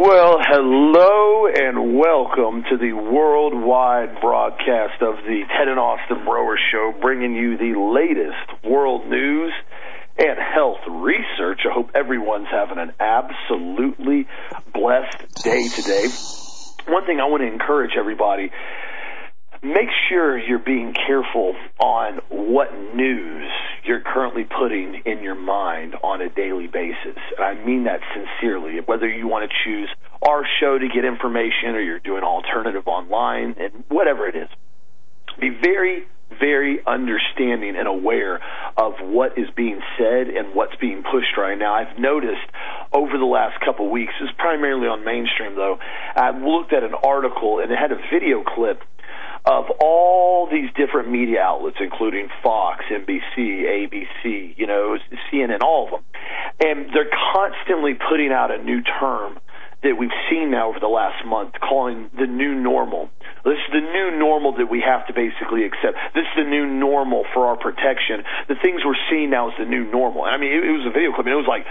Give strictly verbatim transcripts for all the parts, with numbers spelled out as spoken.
Well, hello and welcome to the worldwide broadcast of the Ted and Austin Broer Show, bringing you the latest world news and health research. I hope everyone's having an absolutely blessed day today. One thing I want to encourage everybody, make sure you're being careful on what news you're currently putting in your mind on a daily basis. And I mean that sincerely. Whether you want to choose our show to get information or you're doing alternative online and whatever it is, be very, very understanding and aware of what is being said and what's being pushed right now. I've noticed over the last couple of weeks, this is primarily on mainstream though, I looked at an article and it had a video clip of all these different media outlets, including Fox, N B C, A B C, you know, C N N, all of them. And they're constantly putting out a new term that we've seen now over the last month, calling the new normal. This is the new normal that we have to basically accept. This is the new normal for our protection. The things we're seeing now is the new normal. I mean, it, it was a video clip, and it was like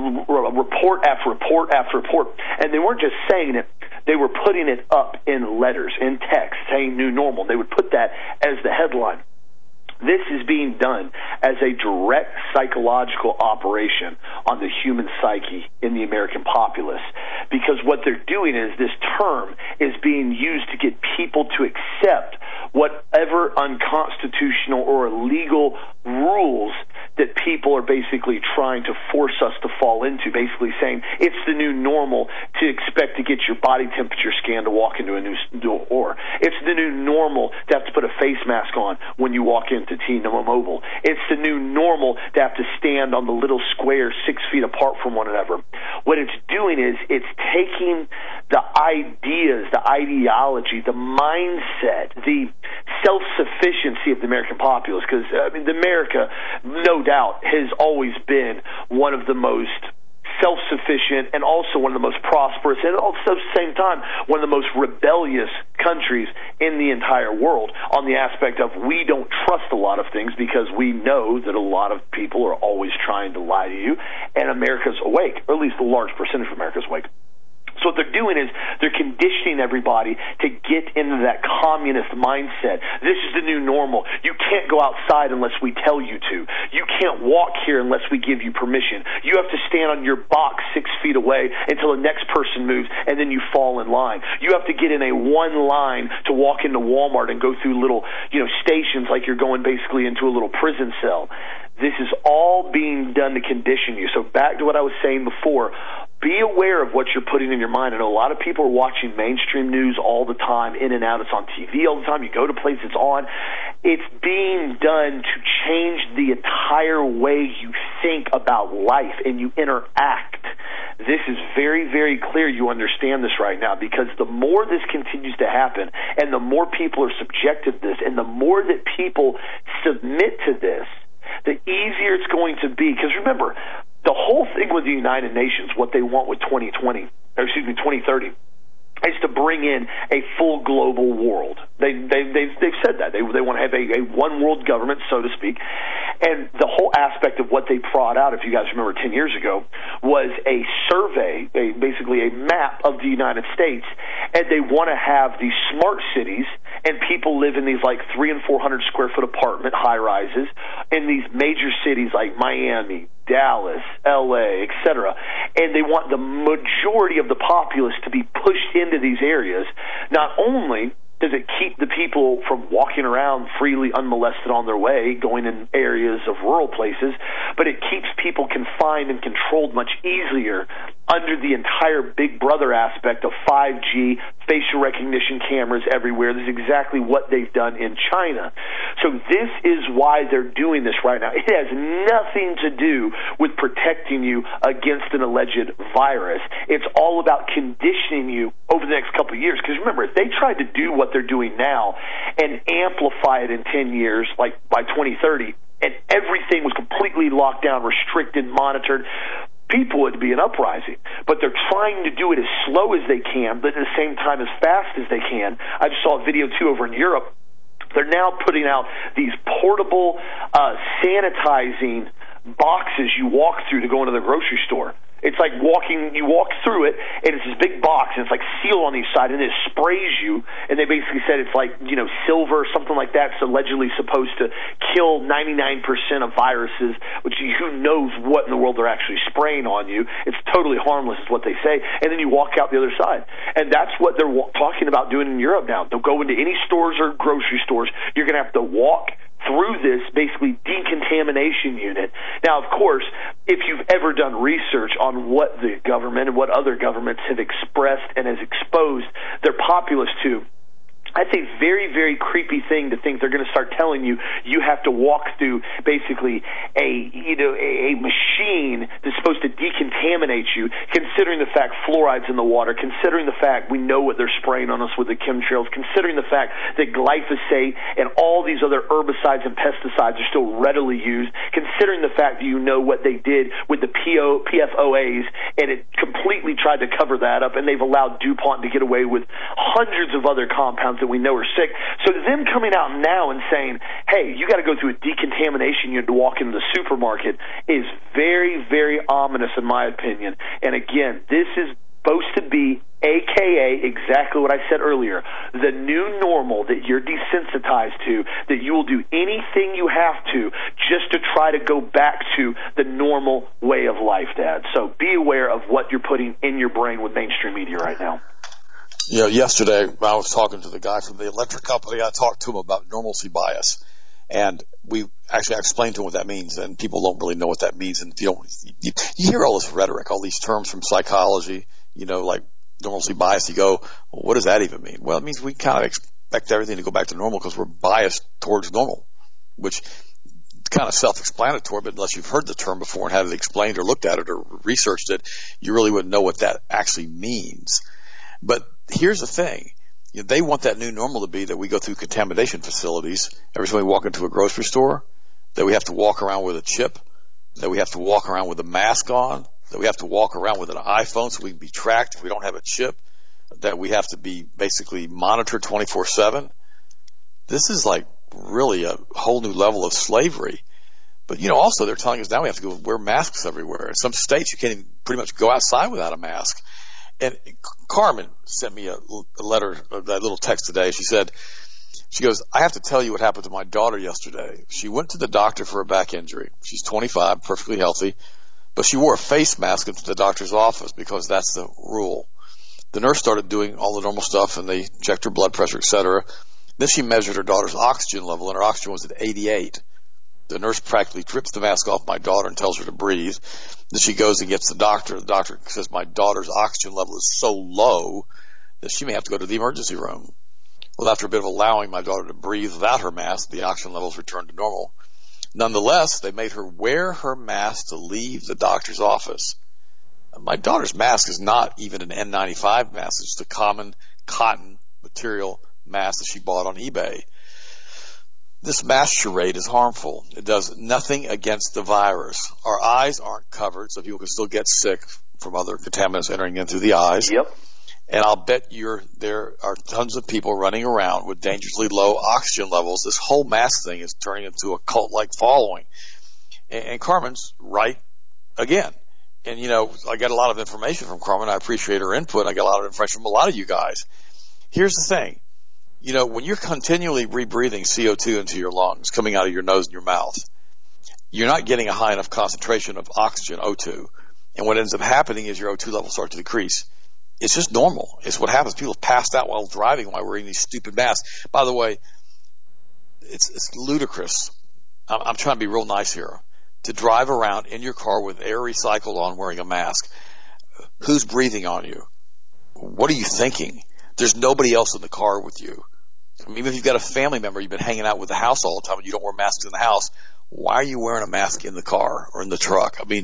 report after report after report. And they weren't just saying it. They were putting it up in letters, in text, saying new normal. They would put that as the headline. This is being done as a direct psychological operation on the human psyche in the American populace, because what they're doing is this term is being used to get people to accept whatever unconstitutional or illegal rules that people are basically trying to force us to fall into, basically saying it's the new normal to expect to get your body temperature scanned to walk into a new store. It's the new normal to have to put a face mask on when you walk into T-Mobile. It's the new normal to have to stand on the little square six feet apart from one another. What it's doing is it's taking the ideas, the ideology, the mindset, the self-sufficiency of the American populace, because, I mean, America, no doubt, has always been one of the most self-sufficient and also one of the most prosperous and also at the same time one of the most rebellious countries in the entire world, on the aspect of we don't trust a lot of things because we know that a lot of people are always trying to lie to you, and America's awake, or at least a large percentage of America's awake. So what they're doing is they're conditioning everybody to get into that communist mindset. This is the new normal. You can't go outside unless we tell you to. You can't walk here unless we give you permission. You have to stand on your box six feet away until the next person moves, and then you fall in line. You have to get in a one line to walk into Walmart and go through little, you know, stations like you're going basically into a little prison cell. This is all being done to condition you. So back to what I was saying before, be aware of what you're putting in your mind. I know a lot of people are watching mainstream news all the time, in and out. It's on T V all the time. You go to places, it's on. It's being done to change the entire way you think about life and you interact. This is very, very clear you understand this right now, because the more this continues to happen and the more people are subjected to this and the more that people submit to this, the easier it's going to be. Because remember, the whole thing with the United Nations, what they want with twenty twenty, or excuse me, twenty thirty, is to bring in a full global world. They, they, they've, they've said that. They, they want to have a, a one world government, so to speak. And the whole aspect of what they brought out, if you guys remember ten years ago, was a survey, a, basically a map of the United States. And they want to have these smart cities, and people live in these like three and four hundred square foot apartment high rises in these major cities like Miami, Dallas, L A, et cetera. And they want the majority of the populace to be pushed into these areas. Not only does it keep the people from walking around freely unmolested on their way, going in areas of rural places, but it keeps people confined and controlled much easier under the entire Big Brother aspect of five G, facial recognition cameras everywhere. This is exactly what they've done in China. So this is why they're doing this right now. It has nothing to do with protecting you against an alleged virus. It's all about conditioning you over the next couple of years. Because remember, if they tried to do what they're doing now and amplify it in ten years, like by twenty thirty, and everything was completely locked down, restricted, monitored, people would be an uprising. But they're trying to do it as slow as they can, but at the same time as fast as they can. I just saw a video, too, over in Europe. They're now putting out these portable uh, sanitizing boxes you walk through to go into the grocery store. It's like walking, you walk through it, and it's this big box, and it's like seal on each side, and it sprays you, and they basically said it's like, you know, silver or something like that. It's allegedly supposed to kill ninety-nine percent of viruses, which you, who knows what in the world they're actually spraying on you. It's totally harmless is what they say, and then you walk out the other side. And that's what they're wa- talking about doing in Europe now. They'll go into any stores or grocery stores. You're going to have to walk through this basically decontamination unit. Now, of course, if you've ever done research on what the government and what other governments have expressed and has exposed their populace to, that's a very, very creepy thing to think they're going to start telling you you have to walk through basically a, you know, a, a machine that's supposed to decontaminate you, considering the fact fluoride's in the water, considering the fact we know what they're spraying on us with the chemtrails, considering the fact that glyphosate and all these other herbicides and pesticides are still readily used, considering the fact that you know what they did with the P O, P F O As, and it completely tried to cover that up, and they've allowed DuPont to get away with hundreds of other compounds that we know are sick. So them coming out now and saying, hey, you got to go through a decontamination unit to walk into the supermarket is very, very ominous in my opinion. And again, this is supposed to be A K A exactly what I said earlier, the new normal that you're desensitized to, that you will do anything you have to just to try to go back to the normal way of life, Dad. So be aware of what you're putting in your brain with mainstream media right now. You know, yesterday I was talking to the guy from the electric company. I talked to him about normalcy bias, and we actually I explained to him what that means, and people don't really know what that means. And you don't, you, you hear all this rhetoric, all these terms from psychology, you know, like normalcy bias. You go, well, what does that even mean? Well, it means we kind of expect everything to go back to normal because we're biased towards normal, which is kind of self-explanatory, but unless you've heard the term before and had it explained or looked at it or researched it, you really wouldn't know what that actually means. But here's the thing. You know, they want that new normal to be that we go through contamination facilities every time we walk into a grocery store, that we have to walk around with a chip, that we have to walk around with a mask on, that we have to walk around with an iPhone so we can be tracked if we don't have a chip, that we have to be basically monitored twenty-four seven. This is like really a whole new level of slavery. But, you know, also they're telling us now we have to go wear masks everywhere. In some states you can't even pretty much go outside without a mask. And Carmen sent me a, a letter, that little text today. She said, she goes, I have to tell you what happened to my daughter yesterday. She went to the doctor for a back injury. She's twenty-five, perfectly healthy, but she wore a face mask into the doctor's office because that's the rule. The nurse started doing all the normal stuff, and they checked her blood pressure, et cetera. Then she measured her daughter's oxygen level, and her oxygen was at eighty-eight. The nurse practically rips the mask off my daughter and tells her to breathe. Then she goes and gets the doctor. The doctor says my daughter's oxygen level is so low that she may have to go to the emergency room. Well, after a bit of allowing my daughter to breathe without her mask, the oxygen levels returned to normal. Nonetheless, they made her wear her mask to leave the doctor's office. My daughter's mask is not even an N ninety-five mask. It's just a common cotton material mask that she bought on eBay. This mask charade is harmful. It does nothing against the virus. Our eyes aren't covered, so people can still get sick from other contaminants entering in through the eyes. Yep. And I'll bet you're, there are tons of people running around with dangerously low oxygen levels. This whole mask thing is turning into a cult-like following. And, and Carmen's right again. And, you know, I got a lot of information from Carmen. I appreciate her input. I got a lot of information from a lot of you guys. Here's the thing. You know, when you're continually rebreathing C O two into your lungs, coming out of your nose and your mouth, you're not getting a high enough concentration of oxygen, O two. And what ends up happening is your O two levels start to decrease. It's just normal. It's what happens. People have passed out while driving while wearing these stupid masks. By the way, it's, it's ludicrous. I'm, I'm trying to be real nice here. To drive around in your car with air recycled on wearing a mask. Who's breathing on you? What are you thinking? There's nobody else in the car with you. I mean, even if you've got a family member, you've been hanging out with the house all the time and you don't wear masks in the house, why are you wearing a mask in the car or in the truck? I mean,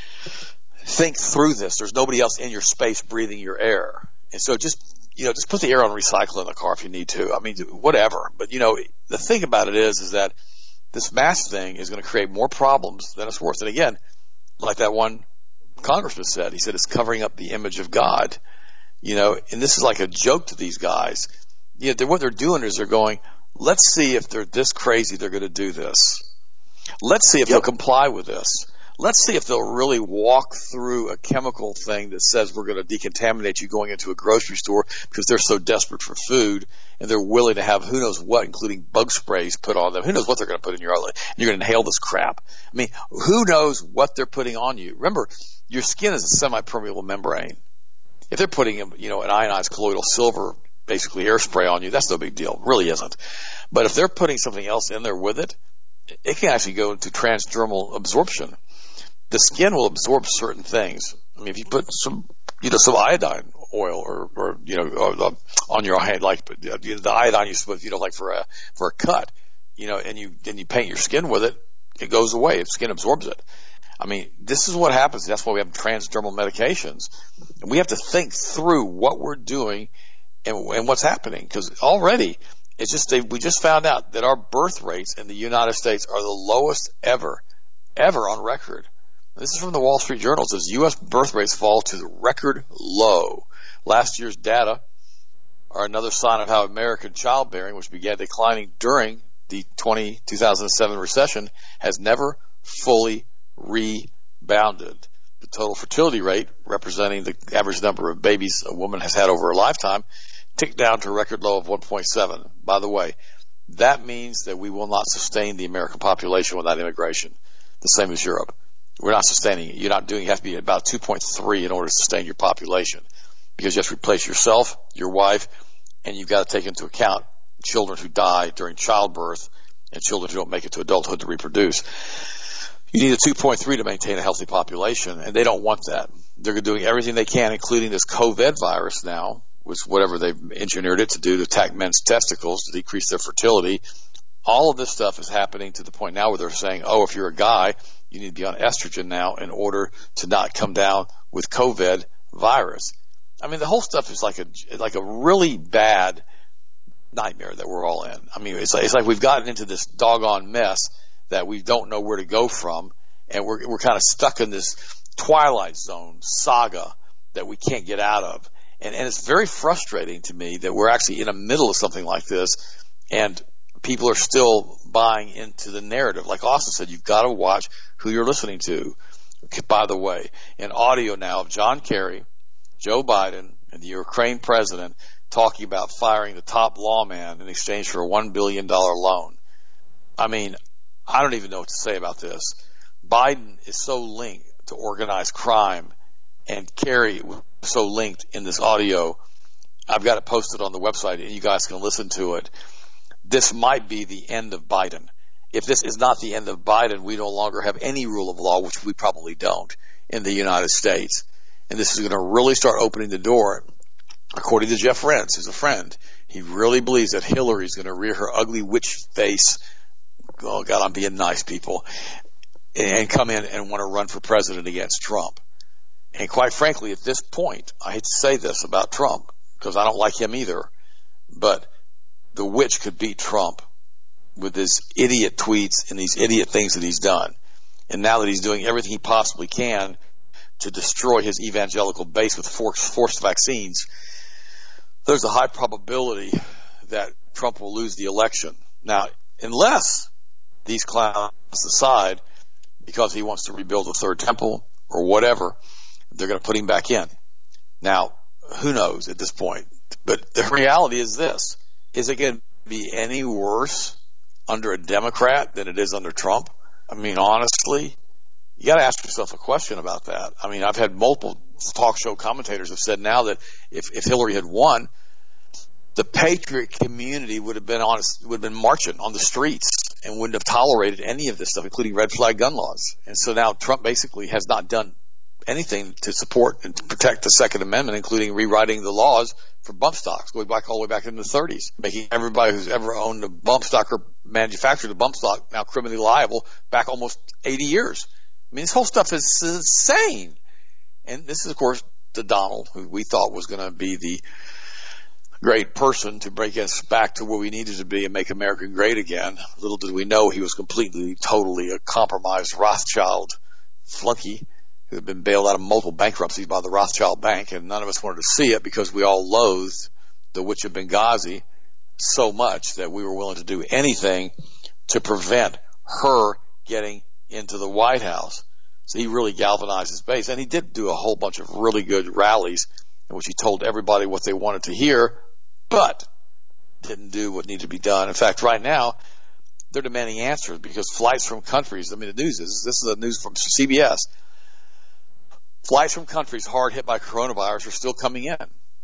think through this. There's nobody else in your space breathing your air. And so just, you know, just put the air on recycle in the car if you need to. I mean, whatever. But, you know, the thing about it is, is that this mask thing is going to create more problems than it's worth. And again, like that one congressman said, he said it's covering up the image of God. You know, and this is like a joke to these guys. You know, what they're doing is they're going, let's see if they're this crazy they're going to do this. Let's see if yep. they'll comply with this. let's see if they'll really walk through a chemical thing that says we're going to decontaminate you going into a grocery store because they're so desperate for food and they're willing to have who knows what, including bug sprays put on them. Who knows what they're going to put in your outlet. And you're going to inhale this crap. I mean, who knows what they're putting on you? Remember, your skin is a semi-permeable membrane. If they're putting, you know, an ionized colloidal silver, basically hairspray on you, that's no big deal. It really isn't. But if they're putting something else in there with it, it can actually go into transdermal absorption. The skin will absorb certain things. I mean, if you put some, you know, some iodine oil or, or you know, or, on your hand, like the iodine you put, you know, like for a for a cut, you know, and you then you paint your skin with it, it goes away. The skin absorbs it. I mean, this is what happens. That's why we have transdermal medications. And we have to think through what we're doing and, and what's happening, because already it's just they, we just found out that our birth rates in the United States are the lowest ever, ever on record. This is from the Wall Street Journal. It says U S birth rates fall to the record low. Last year's data are another sign of how American childbearing, which began declining during the two thousand seven recession, has never fully rebounded. The total fertility rate, representing the average number of babies a woman has had over her lifetime, ticked down to a record low of one point seven. By the way, that means that we will not sustain the American population without immigration, the same as Europe. We're not sustaining it. You're not doing, you have to be about two point three in order to sustain your population, because you have to replace yourself, your wife, and you've got to take into account children who die during childbirth and children who don't make it to adulthood to reproduce. You need a two point three to maintain a healthy population, and they don't want that. They're doing everything they can, including this COVID virus now, with whatever they've engineered it to do to attack men's testicles to decrease their fertility. All of this stuff is happening to the point now where they're saying, oh, if you're a guy, you need to be on estrogen now in order to not come down with COVID virus. I mean, the whole stuff is like a like a really bad nightmare that we're all in. I mean, it's like, it's like we've gotten into this doggone mess that we don't know where to go from, and we're we're kind of stuck in this Twilight Zone saga that we can't get out of. And, and it's very frustrating to me that we're actually in the middle of something like this, and people are still buying into the narrative. Like Austin said, you've got to watch who you're listening to. By the way, an audio now of John Kerry, Joe Biden, and the Ukraine president talking about firing the top lawman in exchange for a one billion dollars loan. I mean, I don't even know what to say about this. Biden is so linked to organized crime, and Kerry was so linked in this audio. I've got it posted on the website, and you guys can listen to it. This might be the end of Biden. If this is not the end of Biden, we no longer have any rule of law, which we probably don't, in the United States. And this is going to really start opening the door. According to Jeff Rense, who's a friend, he really believes that Hillary's going to rear her ugly witch face. Oh, God, I'm being nice, people. And come in and want to run for president against Trump. And quite frankly, at this point, I hate to say this about Trump, because I don't like him either, but the witch could beat Trump with his idiot tweets and these idiot things that he's done. And now that he's doing everything he possibly can to destroy his evangelical base with forced, forced vaccines, there's a high probability that Trump will lose the election. Now, unless these clowns decide, because he wants to rebuild the third temple or whatever, they're going to put him back in. Now, who knows at this point? But the reality is this. Is it going to be any worse under a Democrat than it is under Trump? I mean, honestly, you got to ask yourself a question about that. I mean, I've had multiple talk show commentators have said now that if, if Hillary had won, the patriot community would have been on, would have been marching on the streets and wouldn't have tolerated any of this stuff, including red flag gun laws. And so now Trump basically has not done anything to support and to protect the Second Amendment, including rewriting the laws for bump stocks, going back all the way back in the thirties, making everybody who's ever owned a bump stock or manufactured a bump stock now criminally liable back almost eighty years. I mean, this whole stuff is insane. And this is, of course, the Donald who we thought was going to be the great person to break us back to where we needed to be and make America great again. Little did we know he was completely, totally a compromised Rothschild flunky who had been bailed out of multiple bankruptcies by the Rothschild Bank, and none of us wanted to see it because we all loathed the Witch of Benghazi so much that we were willing to do anything to prevent her getting into the White House. So he really galvanized his base. And he did do a whole bunch of really good rallies in which he told everybody what they wanted to hear, but didn't do what needed to be done. In fact, right now, they're demanding answers because flights from countries, I mean, the news is, this is the news from C B S, flights from countries hard hit by coronavirus are still coming in.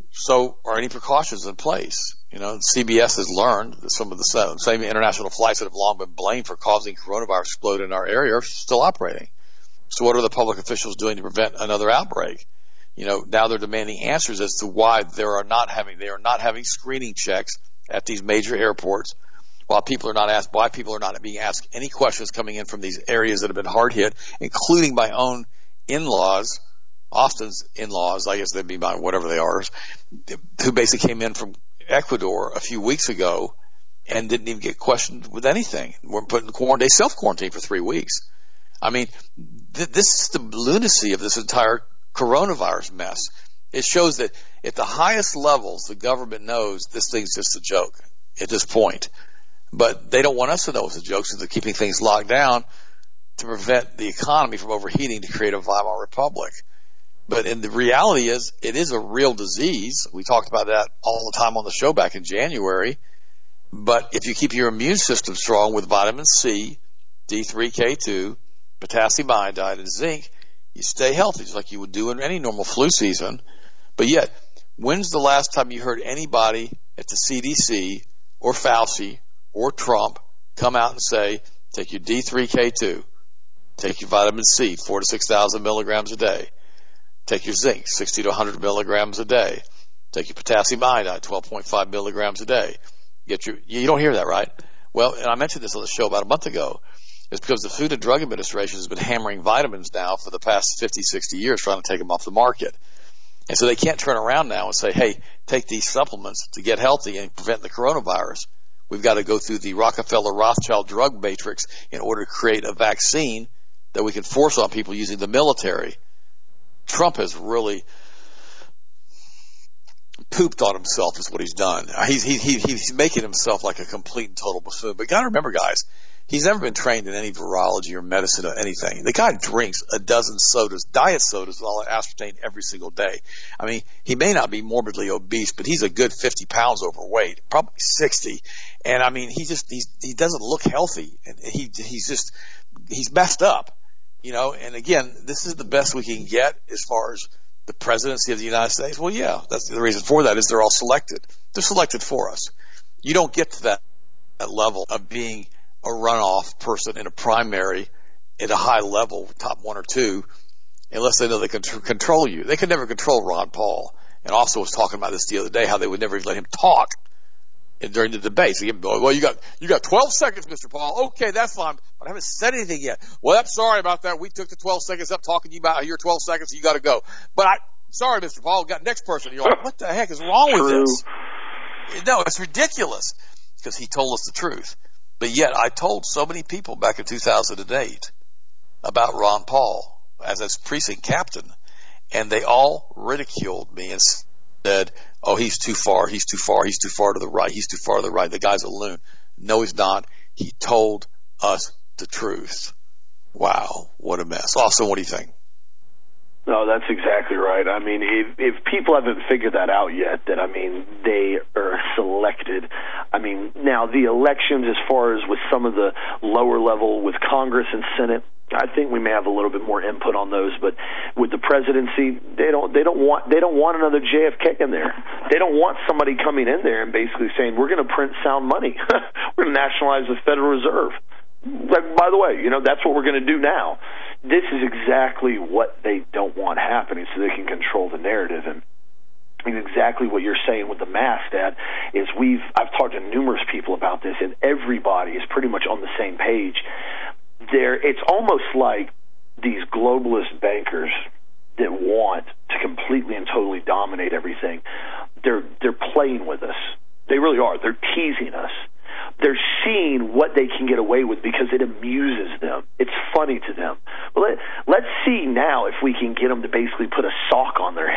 So are any precautions in place? You know, C B S has learned that some of the same international flights that have long been blamed for causing coronavirus to explode in our area are still operating. So what are the public officials doing to prevent another outbreak? You know, now they're demanding answers as to why there are not having, they are not having screening checks at these major airports, while people are not asked, why people are not being asked any questions coming in from these areas that have been hard hit, including my own in-laws, Austin's in-laws, I guess they'd be my whatever they are, who basically came in from Ecuador a few weeks ago and didn't even get questioned with anything. We're put in quarantine, self-quarantine for three weeks. I mean, th- this is the lunacy of this entire coronavirus mess. It shows that at the highest levels, the government knows this thing's just a joke at this point. But they don't want us to know it's a joke, so they're keeping things locked down to prevent the economy from overheating to create a Weimar Republic. But in the reality is, it is a real disease. We talked about that all the time on the show back in January. But if you keep your immune system strong with vitamin C, D three K two, potassium iodide, and zinc, you stay healthy, just like you would do in any normal flu season. But yet, when's the last time you heard anybody at the C D C or Fauci or Trump come out and say, take your D three K two, take your vitamin C, four to six thousand milligrams a day, take your zinc, sixty to one hundred milligrams a day, take your potassium iodide, twelve point five milligrams a day. Get your, you don't hear that, right? Well, and I mentioned this on the show about a month ago. It's because the Food and Drug Administration has been hammering vitamins now for the past fifty, sixty years, trying to take them off the market. And so they can't turn around now and say, hey, take these supplements to get healthy and prevent the coronavirus. We've got to go through the Rockefeller-Rothschild drug matrix in order to create a vaccine that we can force on people using the military. Trump has really pooped on himself is what he's done. He's, he, he, he's making himself like a complete and total buffoon. But you got to remember, guys, he's never been trained in any virology or medicine or anything. The guy drinks a dozen sodas, diet sodas, with all that aspartame every single day. I mean, he may not be morbidly obese, but he's a good fifty pounds overweight, probably sixty. And I mean, he just, he's, he doesn't look healthy. And he, he's just, he's messed up, you know. And again, this is the best we can get as far as the presidency of the United States. Well, yeah, that's the reason for that is they're all selected. They're selected for us. You don't get to that, that level of being a runoff person in a primary at a high level, top one or two, unless they know they can tr- control you. They could never control Ron Paul. And also was talking about this the other day, how they would never even let him talk in, during the debates. So, well, you got you got twelve seconds, Mister Paul. Okay, that's fine. But I haven't said anything yet. Well, I'm sorry about that. We took the twelve seconds up talking to you about your twelve seconds. So you got to go. But I, sorry, Mister Paul. Got next person. You're like, what the heck is wrong with True. this? No, it's ridiculous because he told us the truth. But yet I told so many people back in two thousand eight about Ron Paul as his precinct captain, and they all ridiculed me and said, oh, he's too far, he's too far, he's too far to the right, he's too far to the right, the guy's a loon. No, he's not. He told us the truth. Wow, what a mess. Austin, what do you think? No, that's exactly right. I mean, if, if people haven't figured that out yet, that, I mean, they are selected. I mean, now the elections, as far as with some of the lower level with Congress and Senate, I think we may have a little bit more input on those, but with the presidency, they don't they don't want they don't want another J F K in there. They don't want somebody coming in there and basically saying, we're going to print sound money. We're going to nationalize the Federal Reserve. Like, by the way, you know, that's what we're going to do now. This is exactly what they don't want happening, so they can control the narrative. And, and exactly what you're saying with the mask, Dad, is we've I've talked to numerous people about this, and everybody is pretty much on the same page. There, it's almost like these globalist bankers that want to completely and totally dominate everything. They're they're playing with us. They really are. They're teasing us. They're seeing what they can get away with because it amuses them. It's funny to them. Well, let, let's see now if we can get them to basically put a sock on their head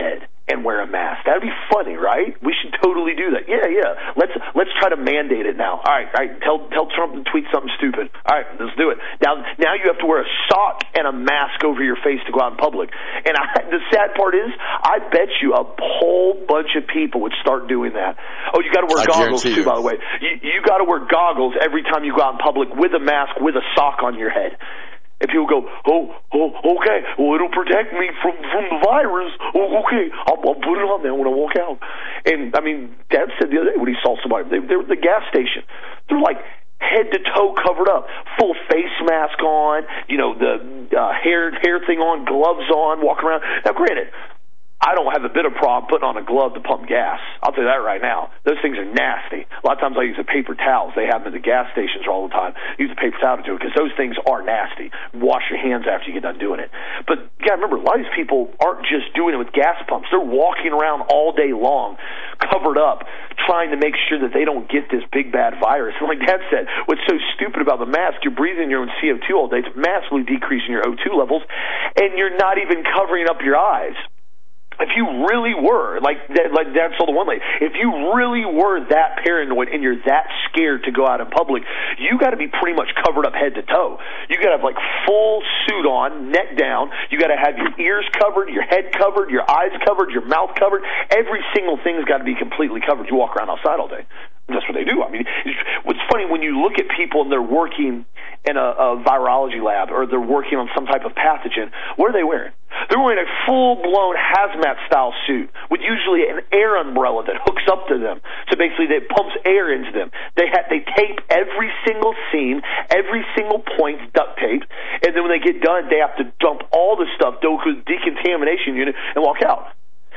and wear a mask. That'd be funny, right? We should totally do that. Yeah, yeah. Let's let's try to mandate it now. All right, all right. Tell tell Trump to tweet something stupid. All right, let's do it. Now now you have to wear a sock and a mask over your face to go out in public. And I, the sad part is, I bet you a whole bunch of people would start doing that. Oh, you got to wear I goggles too, you. by the way. You you got to wear goggles every time you go out in public with a mask with a sock on your head. If people go, oh, oh, okay, well, it'll protect me from, from the virus. Oh, okay, I'll, I'll put it on there when I walk out. And, I mean, Dad said the other day when he saw somebody, they, they were at the gas station. They're like head to toe covered up, full face mask on, you know, the uh, hair hair thing on, gloves on, walking around. Now, granted, I don't have a bit of problem putting on a glove to pump gas. I'll tell you that right now. Those things are nasty. A lot of times I use the paper towels. They have them at the gas stations all the time. Use the paper towel to do it because those things are nasty. Wash your hands after you get done doing it. But you got to remember, a lot of these people aren't just doing it with gas pumps. They're walking around all day long, covered up, trying to make sure that they don't get this big bad virus. And like Dad said, what's so stupid about the mask, you're breathing your own C O two all day. It's massively decreasing your O two levels, and you're not even covering up your eyes. If you really were, like like Dad told the one lady, if you really were that paranoid and you're that scared to go out in public, you got to be pretty much covered up head to toe. You got to have like full suit on, neck down. You got to have your ears covered, your head covered, your eyes covered, your mouth covered. Every single thing's got to be completely covered. You walk around outside all day. That's what they do. I mean, what's funny, when you look at people and they're working in a, a virology lab or they're working on some type of pathogen, what are they wearing? They're wearing a full-blown hazmat-style suit with usually an air umbrella that hooks up to them. So basically, that pumps air into them. They ha- they tape every single seam, every single point, duct tape, and then when they get done, they have to dump all the stuff, go to the decontamination unit, and walk out.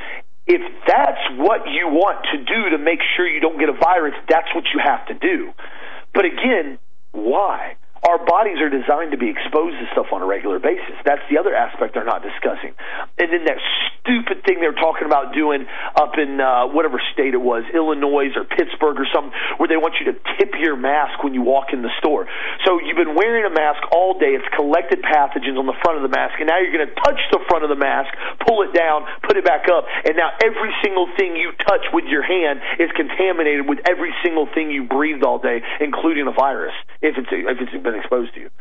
If that's what you want to do to make sure you don't get a virus, that's what you have to do. But again, why? Our bodies are designed to be exposed to stuff on a regular basis. That's the other aspect they're not discussing. And then that stupid thing they were talking about doing up in uh, whatever state it was, Illinois or Pittsburgh or something, where they want you to tip your mask when you walk in the store. So you've been wearing a mask all day. It's collected pathogens on the front of the mask, and now you're going to touch the front of the mask, pull it down, put it back up, and now every single thing you touch with your hand is contaminated with every single thing you breathed all day, including a virus, if it's if it's been exposed to you.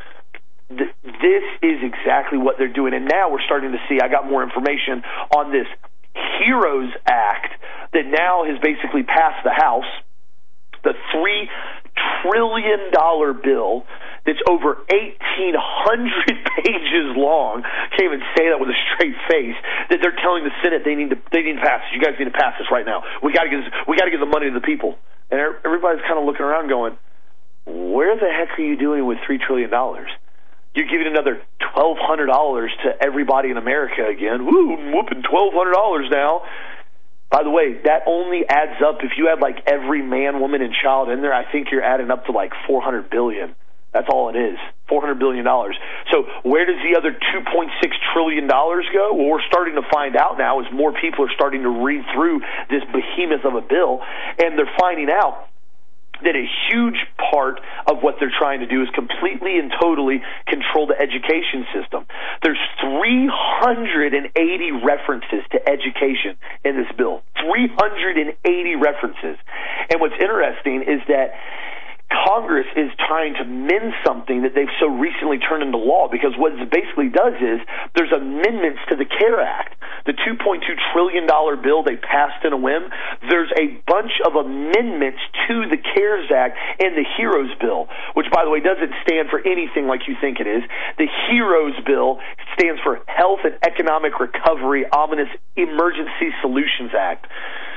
This is exactly what they're doing, and now we're starting to see, I got more information on this HEROES Act that now has basically passed the House, the three trillion dollars bill that's over eighteen hundred pages long. Can't even say that with a straight face. That they're telling the Senate they need to they need to pass this. You guys need to pass this right now. We got to give this, we got to give the money to the people. And everybody's kind of looking around going, where the heck are you doing with three trillion dollars? You're giving another twelve hundred dollars to everybody in America again. Woo, I'm whooping twelve hundred dollars now. By the way, that only adds up, if you add like every man, woman, and child in there, I think you're adding up to like four hundred billion dollars. That's all it is, four hundred billion dollars. So where does the other two point six trillion dollars go? Well, we're starting to find out now as more people are starting to read through this behemoth of a bill, and they're finding out that a huge part of what they're trying to do is completely and totally control the education system. There's three hundred eighty references to education in this bill. three hundred eighty references. And what's interesting is that Congress is trying to mend something that they've so recently turned into law, because what it basically does is there's amendments to the CARE Act. The two point two trillion dollars bill they passed in a whim, there's a bunch of amendments to the CARES Act and the HEROES bill, which, by the way, doesn't stand for anything like you think it is. The HEROES bill stands for Health and Economic Recovery Omnibus Emergency Solutions Act.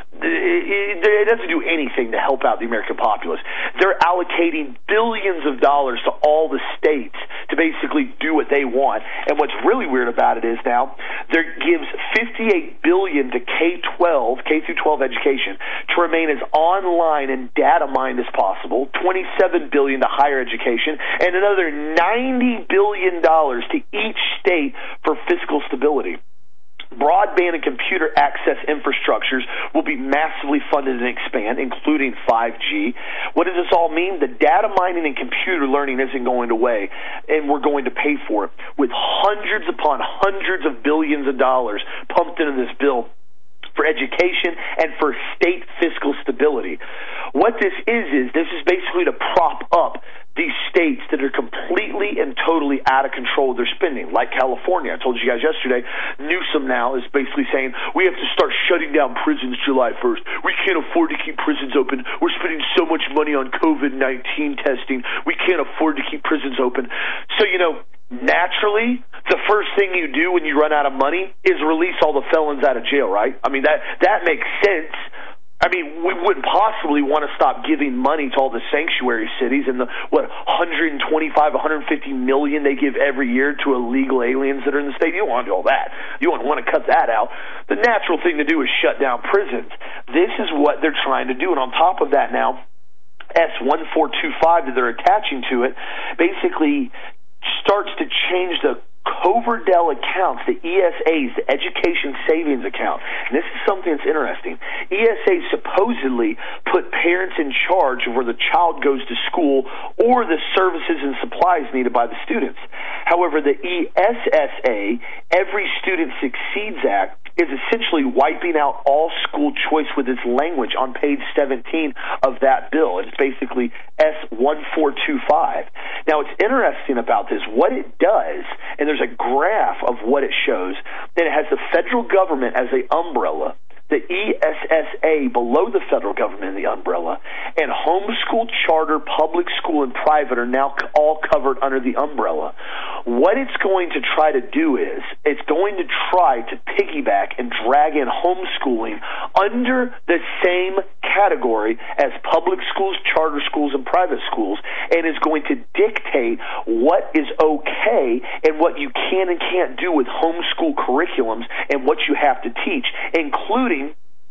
It doesn't do anything to help out the American populace. They're allocating billions of dollars to all the states to basically do what they want. And what's really weird about it is now there gives fifty-eight billion dollars to K twelve, K through twelve education to remain as online and data mined as possible, twenty-seven billion dollars to higher education, and another ninety billion dollars to each state for fiscal stability. Broadband and computer access infrastructures will be massively funded and expand, including five G. What does this all mean? The data mining and computer learning isn't going away, and we're going to pay for it with hundreds upon hundreds of billions of dollars pumped into this bill for education, and for state fiscal stability. What this is, is this is basically to prop up these states that are completely and totally out of control of their spending, like California. I told you guys yesterday, Newsom now is basically saying, we have to start shutting down prisons July first. We can't afford to keep prisons open. We're spending so much money on COVID nineteen testing. We can't afford to keep prisons open. So, you know, naturally, the first thing you do when you run out of money is release all the felons out of jail, right? I mean, that that makes sense. I mean, we wouldn't possibly want to stop giving money to all the sanctuary cities and the, what, one hundred twenty-five, one hundred fifty million they give every year to illegal aliens that are in the state. You don't want to do all that. You don't want to cut that out. The natural thing to do is shut down prisons. This is what they're trying to do. And on top of that now, S one four two five that they're attaching to it basically starts to change the Coverdell accounts, the E S As, the Education Savings Account. And this is something that's interesting. E S As supposedly put parents in charge of where the child goes to school or the services and supplies needed by the students. However, the E S S A, Every Student Succeeds Act, is essentially wiping out all school choice with its language on page seventeen of that bill. It's basically S one four two five. Now, what's interesting about this, what it does, and there's a graph of what it shows, that it has the federal government as an umbrella, the E S S A below the federal government in the umbrella, and homeschool, charter, public school, and private are now all covered under the umbrella. What it's going to try to do is, it's going to try to piggyback and drag in homeschooling under the same category as public schools, charter schools, and private schools, and is going to dictate what is okay and what you can and can't do with homeschool curriculums and what you have to teach, including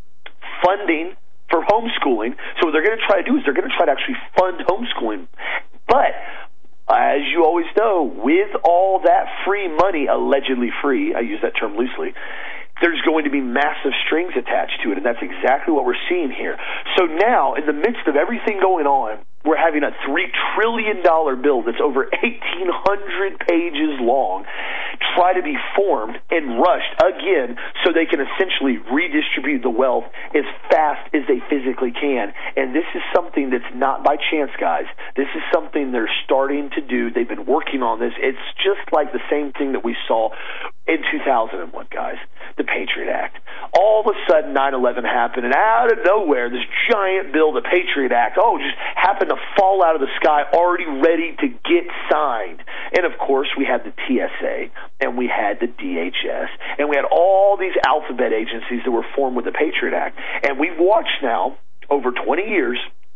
funding for homeschooling. So what they're going to try to do is they're going to try to actually fund homeschooling. But as you always know, with all that free money, allegedly free, I use that term loosely, there's going to be massive strings attached to it, and that's exactly what we're seeing here. So now, in the midst of everything going on, we're having a three trillion dollars bill that's over eighteen hundred pages long try to be formed and rushed again so they can essentially redistribute the wealth as fast as they physically can. And this is something that's not by chance, guys. This is something they're starting to do. They've been working on this. It's just like the same thing that we saw in two thousand one, guys, the Patriot Act. All of a sudden, nine eleven happened, and out of nowhere, this giant bill, the Patriot Act, oh, just happened to fall out of the sky, already ready to get signed. And, of course, we had the T S A, and we had the D H S, and we had all these alphabet agencies that were formed with the Patriot Act. And we've watched now, over twenty years,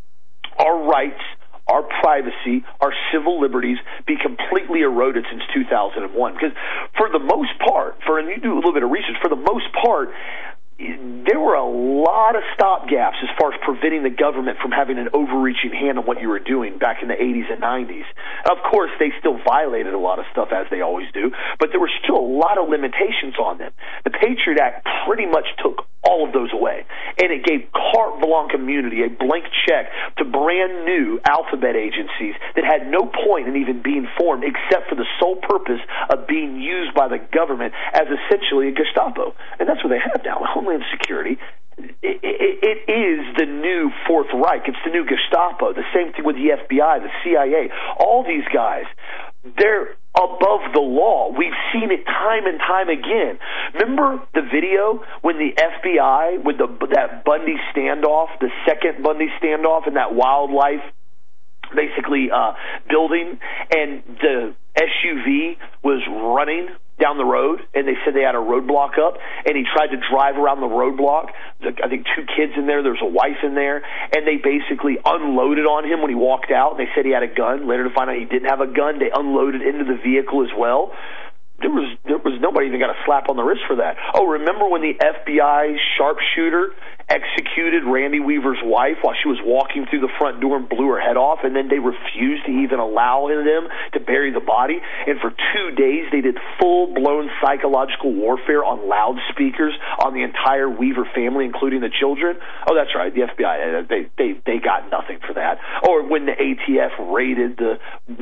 our rights, our privacy, our civil liberties be completely eroded since two thousand one. Because for the most part, for and you do a little bit of research, for the most part, there were a lot of stopgaps as far as preventing the government from having an overreaching hand on what you were doing back in the eighties and nineties. Of course, they still violated a lot of stuff, as they always do, but there were still a lot of limitations on them. The Patriot Act pretty much took all of those away, and it gave carte blanche immunity, a blank check, to brand new alphabet agencies that had no point in even being formed except for the sole purpose of being used by the government as essentially a Gestapo. And that's what they have now, Homeland Security. It, it, it is the new Fourth Reich. It's the new Gestapo. The same thing with the F B I, the C I A. All these guys, they're above the law. We've seen it time and time again. Remember the video when the F B I, with the, that Bundy standoff, the second Bundy standoff in that wildlife basically uh, building, and the S U V was running down the road, and they said they had a roadblock up, and he tried to drive around the roadblock. I think two kids in there, there was a wife in there, and they basically unloaded on him when he walked out, and they said he had a gun. Later to find out he didn't have a gun, they unloaded into the vehicle as well. There was there was nobody even got a slap on the wrist for that. Oh, remember when the F B I sharpshooter executed Randy Weaver's wife while she was walking through the front door and blew her head off, and then they refused to even allow them to bury the body. And for two days, they did full-blown psychological warfare on loudspeakers on the entire Weaver family, including the children. Oh, that's right, the F B I, they they, they got nothing for that. Or when the A T F raided the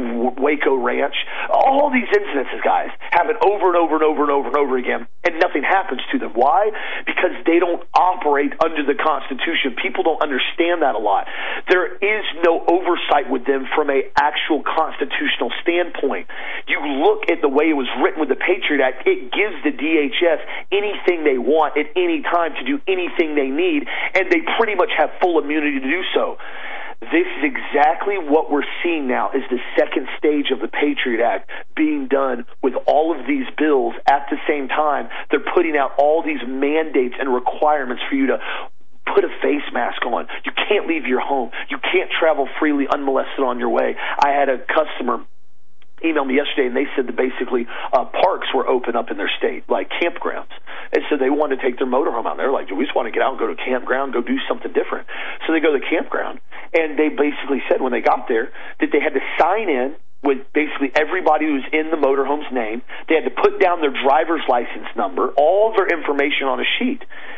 Waco Ranch. All these incidences, guys, happen over and over and over and over and over again, and nothing happens to them. Why? Because they don't operate under the Constitution. People don't understand that a lot. There is no oversight with them from an actual constitutional standpoint. You look at the way it was written with the Patriot Act, it gives the D H S anything they want at any time to do anything they need, and they pretty much have full immunity to do so. This is exactly what we're seeing now, is the second stage of the Patriot Act being done with all of these bills at the same time. They're putting out all these mandates and requirements for you to put a face mask on. You can't leave your home. You can't travel freely unmolested on your way. I had a customer emailed me yesterday, and they said that basically uh, parks were open up in their state, like campgrounds. And so they wanted to take their motorhome out. They're like, we just want to get out and go to a campground, go do something different. So they go to the campground, and they basically said when they got there that they had to sign in with basically everybody who's in the motorhome's name. They had to put down their driver's license number, all of their information on a sheet.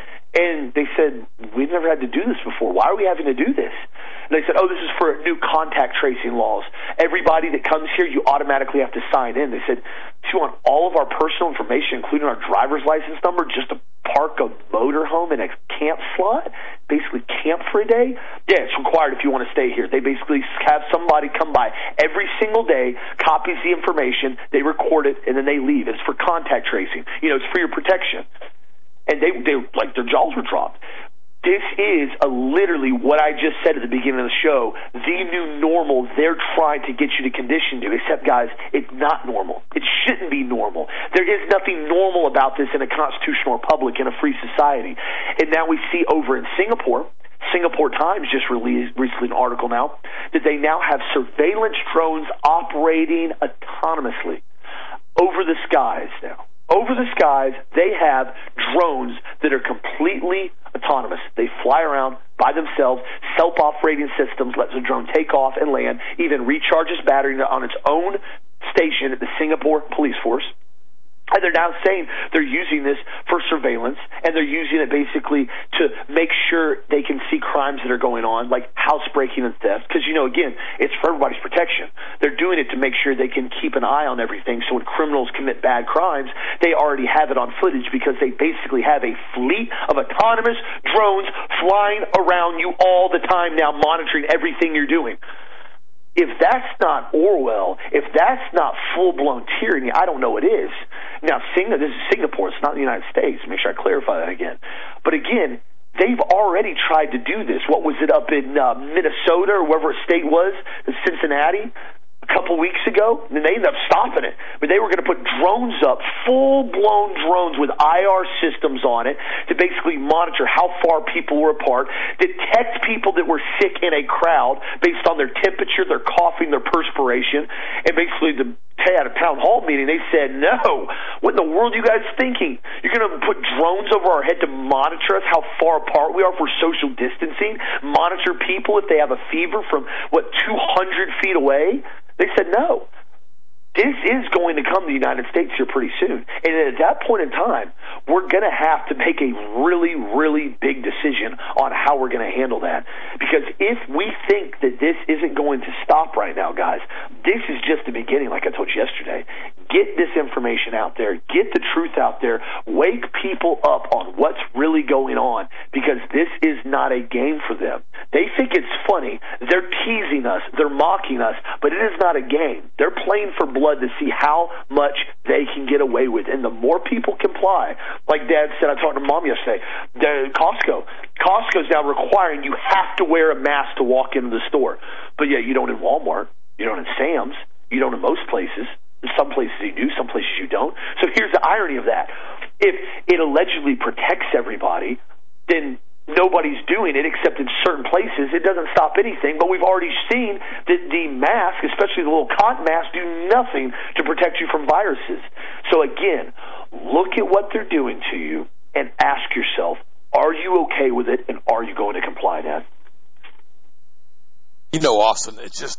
And they said, we've never had to do this before. Why are we having to do this? And they said, oh, this is for new contact tracing laws. Everybody that comes here, you automatically have to sign in. They said, do you want all of our personal information, including our driver's license number, just to park a motorhome in a camp slot? Basically camp for a day? Yeah, it's required if you want to stay here. They basically have somebody come by every single day, copies the information, they record it, and then they leave. It's for contact tracing. You know, it's for your protection. And they, they, like, their jaws were dropped. This is a, literally what I just said at the beginning of the show, the new normal they're trying to get you to condition to. Except, guys, it's not normal. It shouldn't be normal. There is nothing normal about this in a constitutional republic, in a free society. And now we see over in Singapore, Singapore Times just released recently an article now, that they now have surveillance drones operating autonomously over the skies now. Over the skies, they have drones that are completely autonomous. They fly around by themselves, self-operating systems, lets the drone take off and land, even recharges battery on its own station at the Singapore police force. And they're now saying they're using this for surveillance, and they're using it basically to make sure they can see crimes that are going on, like housebreaking and theft. Because, you know, again, it's for everybody's protection. They're doing it to make sure they can keep an eye on everything, so when criminals commit bad crimes, they already have it on footage because they basically have a fleet of autonomous drones flying around you all the time now, monitoring everything you're doing. If that's not Orwell, if that's not full-blown tyranny, I don't know what is. Now, this is Singapore. It's not the United States. Make sure I clarify that again. But again, they've already tried to do this. What was it up in uh, Minnesota or wherever state was, Cincinnati? A couple weeks ago, and they ended up stopping it. But they were going to put drones up, full-blown drones with I R systems on it to basically monitor how far people were apart, detect people that were sick in a crowd based on their temperature, their coughing, their perspiration, and basically the at a town hall meeting, they said, no, what in the world are you guys thinking? You're going to put drones over our head to monitor us, how far apart we are for social distancing, monitor people if they have a fever from, what, two hundred feet away? They said no. This is going to come to the United States here pretty soon. And at that point in time, we're going to have to make a really, really big decision on how we're going to handle that. Because if we think that this isn't going to stop right now, guys, this is just the beginning, like I told you yesterday. Get this information out there. Get the truth out there. Wake people up on what's really going on, because this is not a game for them. They think it's funny. They're teasing us. They're mocking us, but it is not a game. They're playing for blood to see how much they can get away with. And the more people comply, like Dad said, I talked to Mom yesterday, the Costco. Costco's now requiring you have to wear a mask to walk into the store. But yet you don't in Walmart. You don't in Sam's. You don't in most places. In some places you do, some places you don't. So here's the irony of that. If it allegedly protects everybody, then nobody's doing it except in certain places. It doesn't stop anything, but we've already seen that the mask, especially the little cotton mask, do nothing to protect you from viruses. So again, look at what they're doing to you and ask yourself, Are you okay with it, and are you going to comply, Dan? You know, Austin, it's just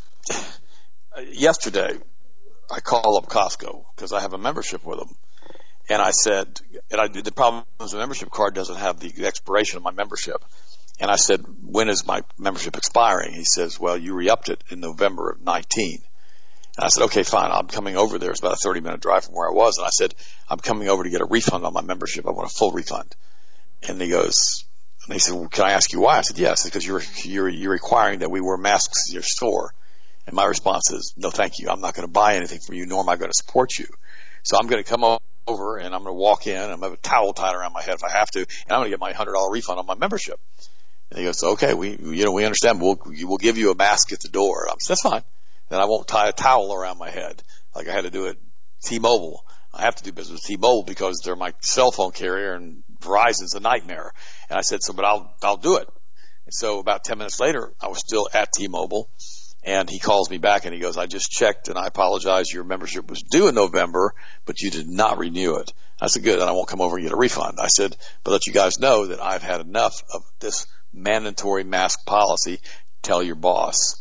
yesterday I called up Costco because I have a membership with them. And I said, and I, the problem is the membership card doesn't have the expiration of my membership. And I said, when is my membership expiring? He says, well, you re-upped it in November of nineteen. And I said, okay, fine. I'm coming over there. It's about a thirty minute drive from where I was. And I said, I'm coming over to get a refund on my membership. I want a full refund. And he goes, and he said, well, can I ask you why? I said, yes, because you're, you're, you're requiring that we wear masks in your store. And my response is, no, thank you. I'm not going to buy anything from you, nor am I going to support you. So I'm going to come over and I'm going to walk in. I'm going to have a towel tied around my head if I have to, and I'm going to get my one hundred dollars refund on my membership. And he goes, okay, we, you know, we understand. We'll, we'll give you a mask at the door. I said, that's fine. Then I won't tie a towel around my head like I had to do at T-Mobile. I have to do business with T-Mobile because they're my cell phone carrier and Verizon's a nightmare. And I said, so, but I'll, I'll do it. And so about ten minutes later, I was still at T-Mobile, and he calls me back and he goes, I just checked and I apologize. Your membership was due in November, but you did not renew it. I said, good, then I won't come over and get a refund. I said, but let you guys know that I've had enough of this mandatory mask policy. Tell your boss.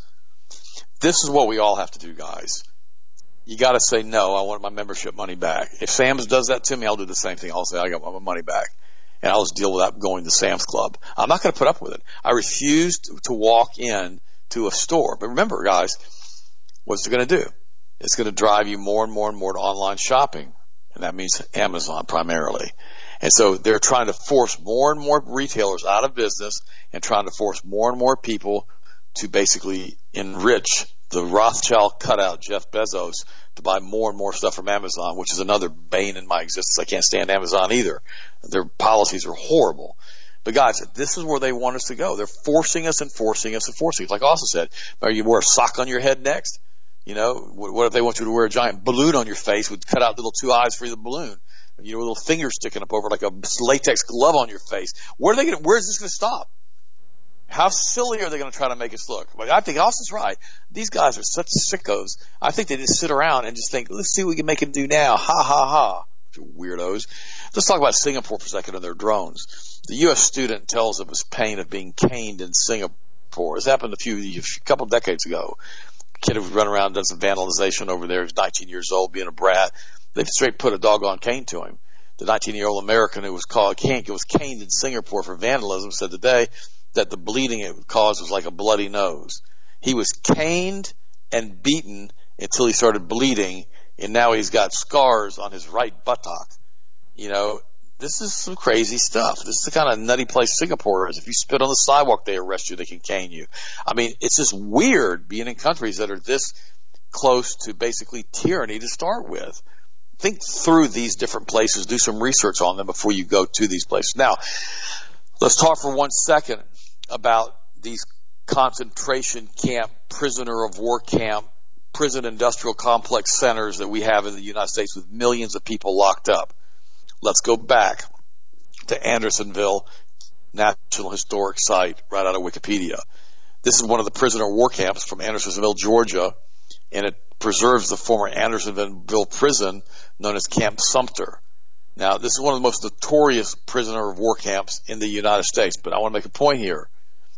This is what we all have to do, guys. You got to say, no, I want my membership money back. If Sam's does that to me, I'll do the same thing. I'll say, I got my money back. And I'll just deal with that going to Sam's Club. I'm not going to put up with it. I refused to walk in to a store. But remember, guys, what's it going to do? It's going to drive you more and more and more to online shopping. And that means Amazon primarily. And so they're trying to force more and more retailers out of business and trying to force more and more people to basically enrich the Rothschild cutout Jeff Bezos to buy more and more stuff from Amazon, which is another bane in my existence. I can't stand Amazon either. Their policies are horrible. But guys, this is where they want us to go. They're forcing us and forcing us and forcing us. Like Austin said, are you wear a sock on your head next? You know, what if they want you to wear a giant balloon on your face with cut out little two eyes for the balloon? You know, little fingers sticking up over like a latex glove on your face. Where are they going? Where is this going to stop? How silly are they going to try to make us look? But I think Austin's right. These guys are such sickos. I think they just sit around and just think, let's see what we can make them do now. Ha, ha, ha. Weirdos. Let's talk about Singapore for a second and their drones. The U S student tells of his pain of being caned in Singapore. This happened a few, a couple decades ago. A kid who run around, done some vandalization over there. He was nineteen years old, being a brat. They straight put a doggone cane to him. The nineteen-year-old American who was called caned, was caned in Singapore for vandalism said today that the bleeding it caused was like a bloody nose. He was caned and beaten until he started bleeding, and now he's got scars on his right buttock. You know, this is some crazy stuff. This is the kind of nutty place Singapore is. If you spit on the sidewalk, they arrest you. They can cane you. I mean, it's just weird being in countries that are this close to basically tyranny to start with. Think through these different places. Do some research on them before you go to these places. Now, let's talk for one second about these concentration camp, prisoner of war camp, prison industrial complex centers that we have in the United States with millions of people locked up. Let's go back to Andersonville National Historic Site right out of Wikipedia. This is one of the prisoner of war camps from Andersonville, Georgia, and it preserves the former Andersonville prison known as Camp Sumter. Now, this is one of the most notorious prisoner of war camps in the United States, but I want to make a point here.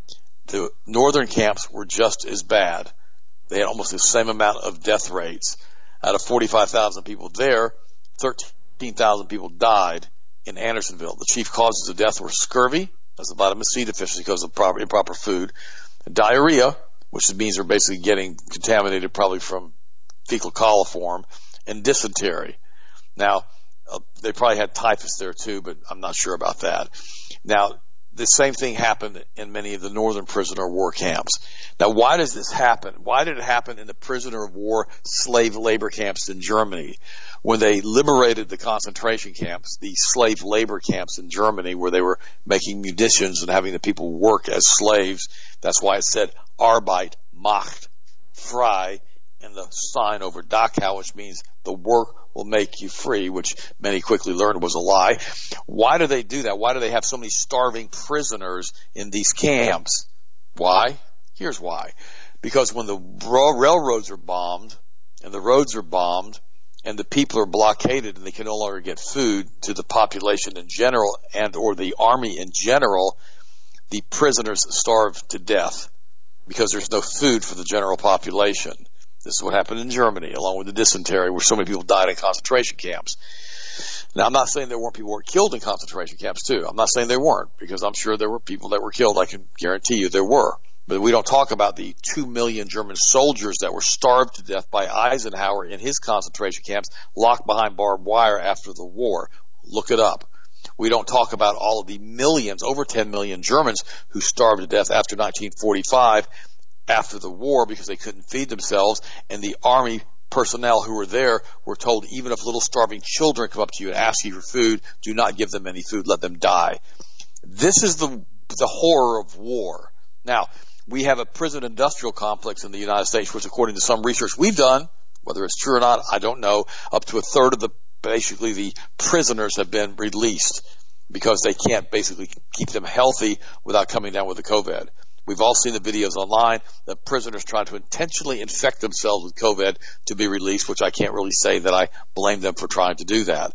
The northern camps were just as bad. They had almost the same amount of death rates. Out of forty-five thousand people there, thirteen thousand people died in Andersonville. The chief causes of death were scurvy, that's the vitamin C deficiency because of proper, improper food, diarrhea, which means they're basically getting contaminated probably from fecal coliform, and dysentery. Now, uh, they probably had typhus there too, but I'm not sure about that. Now, the same thing happened in many of the northern prisoner of war camps. Now, why does this happen? Why did it happen in the prisoner of war slave labor camps in Germany? When they liberated the concentration camps, the slave labor camps in Germany where they were making munitions and having the people work as slaves, that's why it said Arbeit macht frei in the sign over Dachau, which means the work will make you free, which many quickly learned was a lie. Why do they do that? Why do they have so many starving prisoners in these camps? Why? Here's why. Because when the railroads are bombed and the roads are bombed and the people are blockaded and they can no longer get food to the population in general and or the army in general, the prisoners starve to death because there's no food for the general population. This is what happened in Germany, along with the dysentery, where so many people died in concentration camps. Now, I'm not saying there weren't people who were killed in concentration camps, too. I'm not saying they weren't, because I'm sure there were people that were killed. I can guarantee you there were. But we don't talk about the two million German soldiers that were starved to death by Eisenhower in his concentration camps, locked behind barbed wire after the war. Look it up. We don't talk about all of the millions, over ten million Germans who starved to death after nineteen forty-five, after the war, because they couldn't feed themselves, and the army personnel who were there were told, even if little starving children come up to you and ask you for food, do not give them any food, let them die. This is the the horror of war. Now, we have a prison industrial complex in the United States, which according to some research we've done, whether it's true or not, I don't know, up to a third of the, basically the prisoners have been released because they can't basically keep them healthy without coming down with the COVID. We've all seen the videos online of prisoners trying to intentionally infect themselves with COVID to be released, which I can't really say that I blame them for trying to do that.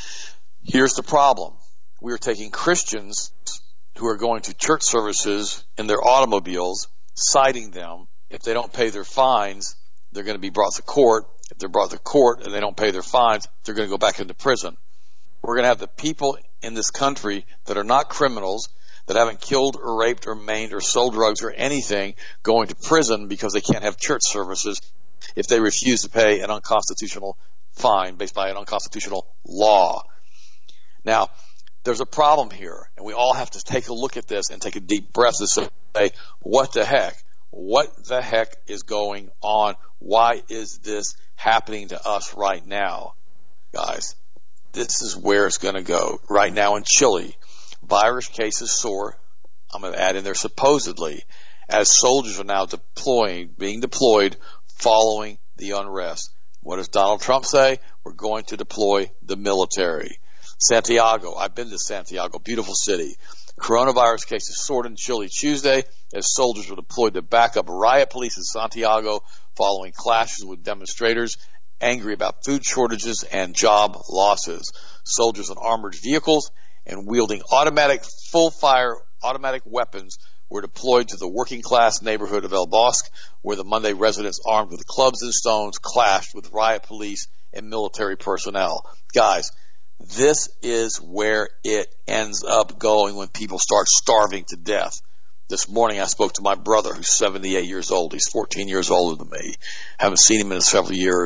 Here's the problem. We are taking Christians who are going to church services in their automobiles, citing them. If they don't pay their fines, they're going to be brought to court. If they're brought to court and they don't pay their fines, they're going to go back into prison. We're going to have the people in this country that are not criminals, that haven't killed or raped or maimed or sold drugs or anything, going to prison because they can't have church services if they refuse to pay an unconstitutional fine based by an unconstitutional law. Now, there's a problem here, and we all have to take a look at this and take a deep breath and say, what the heck? What the heck is going on? Why is this happening to us right now? Guys, this is where it's going to go. Right now in Chile, virus cases soar. I'm going to add in there supposedly, as soldiers are now deploying, being deployed following the unrest. What does Donald Trump say? We're going to deploy the military. Santiago, I've been to Santiago, beautiful city. Coronavirus cases soared in Chile Tuesday as soldiers were deployed to back up riot police in Santiago following clashes with demonstrators angry about food shortages and job losses. Soldiers in armored vehicles and wielding automatic, full-fire automatic weapons were deployed to the working-class neighborhood of El Bosque, where the Monday residents armed with clubs and stones clashed with riot police and military personnel. Guys, this is where it ends up going when people start starving to death. This morning I spoke to my brother, who's seventy-eight years old. He's fourteen years older than me. Haven't seen him in several years.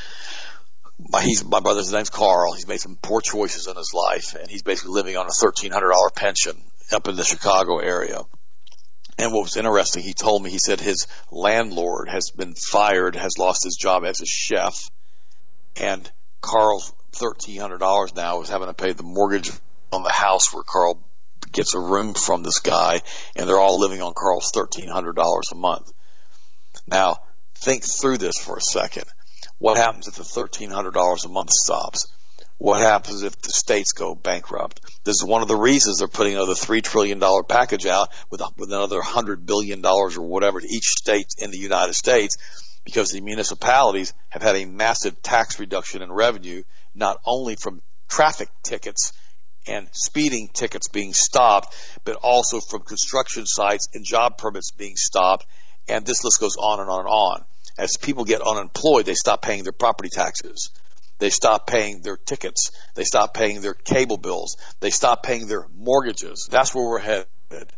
My, he's, my brother's name's Carl. He's made some poor choices in his life, and he's basically living on a thirteen hundred dollars pension up in the Chicago area. And what was interesting, he told me, he said his landlord has been fired, has lost his job as a chef, and Carl's thirteen hundred dollars now is having to pay the mortgage on the house where Carl gets a room from this guy, and they're all living on Carl's thirteen hundred dollars a month. Now, think through this for a second. What happens if the thirteen hundred dollars a month stops? What happens if the states go bankrupt? This is one of the reasons they're putting another three trillion dollars package out with, a, with another one hundred billion dollars or whatever to each state in the United States, because the municipalities have had a massive tax reduction in revenue, not only from traffic tickets and speeding tickets being stopped, but also from construction sites and job permits being stopped, and this list goes on and on and on. As people get unemployed, they stop paying their property taxes. They stop paying their tickets. They stop paying their cable bills. They stop paying their mortgages. That's where we're headed.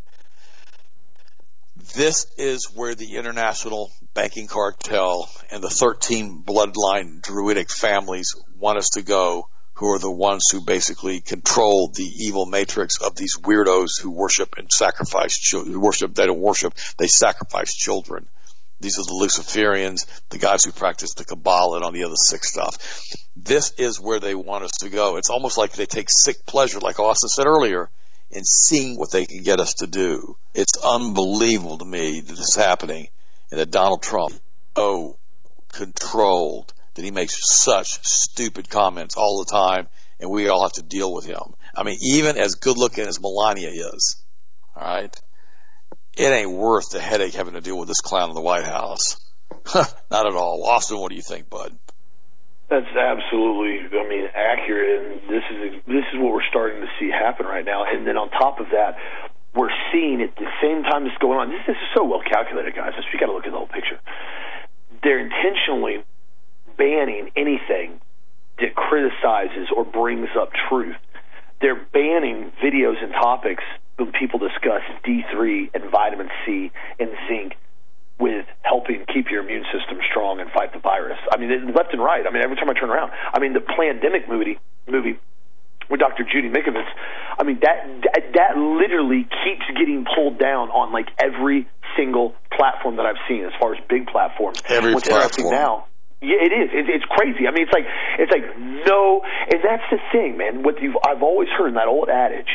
This is where the international banking cartel and the thirteen bloodline druidic families want us to go, who are the ones who basically control the evil matrix of these weirdos who worship and sacrifice children. Who worship, they don't worship, they sacrifice children. These are the Luciferians, the guys who practice the Kabbalah and all the other sick stuff. This is where they want us to go. It's almost like they take sick pleasure, like Austin said earlier, in seeing what they can get us to do. It's unbelievable to me that this is happening, and that Donald Trump is so controlled that he makes such stupid comments all the time, and we all have to deal with him. I mean, even as good-looking as Melania is, all right, it ain't worth the headache having to deal with this clown in the White House. Not at all. Austin, what do you think, bud? That's absolutely, I mean, accurate, and this is this is what we're starting to see happen right now. And then on top of that, we're seeing at the same time this is going on. This, this is so well calculated, guys. You got to look at the whole picture. They're intentionally banning anything that criticizes or brings up truth. They're banning videos and topics when people discuss D three and vitamin C and zinc with helping keep your immune system strong and fight the virus. I mean, left and right. I mean, every time I turn around. I mean, the Plandemic movie, movie with Doctor Judy Mikovits, I mean, that, that that literally keeps getting pulled down on, like, every single platform that I've seen as far as big platforms. Every What's platform. interesting now, yeah, it is. It, it's crazy. I mean, it's like, it's like, no, and that's the thing, man. What you've, I've always heard in that old adage,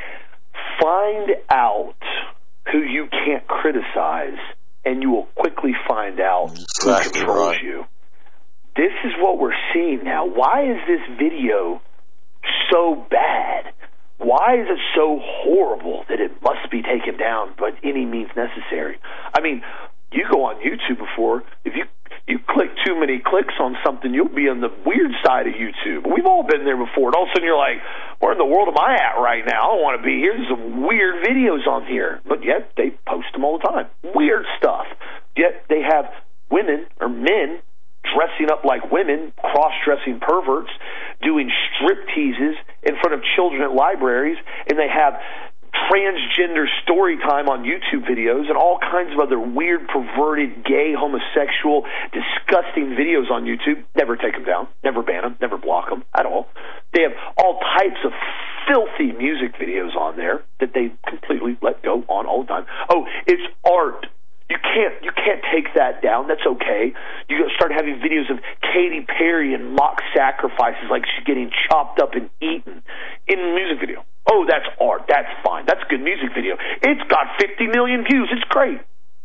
find out who you can't criticize, and you will quickly find out exactly who controls right. you. This is what we're seeing now. Why is this video so bad? Why is it so horrible that it must be taken down by any means necessary? I mean, you go on YouTube before, if you you click too many clicks on something, you'll be on the weird side of YouTube. We've all been there before, and all of a sudden you're like, where in the world am I at right now? I don't want to be here. There's some weird videos on here. But yet they post them all the time. Weird stuff. Yet they have women or men dressing up like women, cross-dressing perverts, doing strip teases in front of children at libraries, and they have transgender story time on YouTube videos and all kinds of other weird, perverted, gay, homosexual, disgusting videos on YouTube. Never take them down, never ban them, never block them at all. They have all types of filthy music videos on there that they completely let go on all the time. Oh, it's art. You can't you can't take that down. That's okay. You start having videos of Katy Perry and mock sacrifices like she's getting chopped up and eaten in a music video. Oh, that's art. That's fine. That's a good music video. It's got fifty million views. It's great.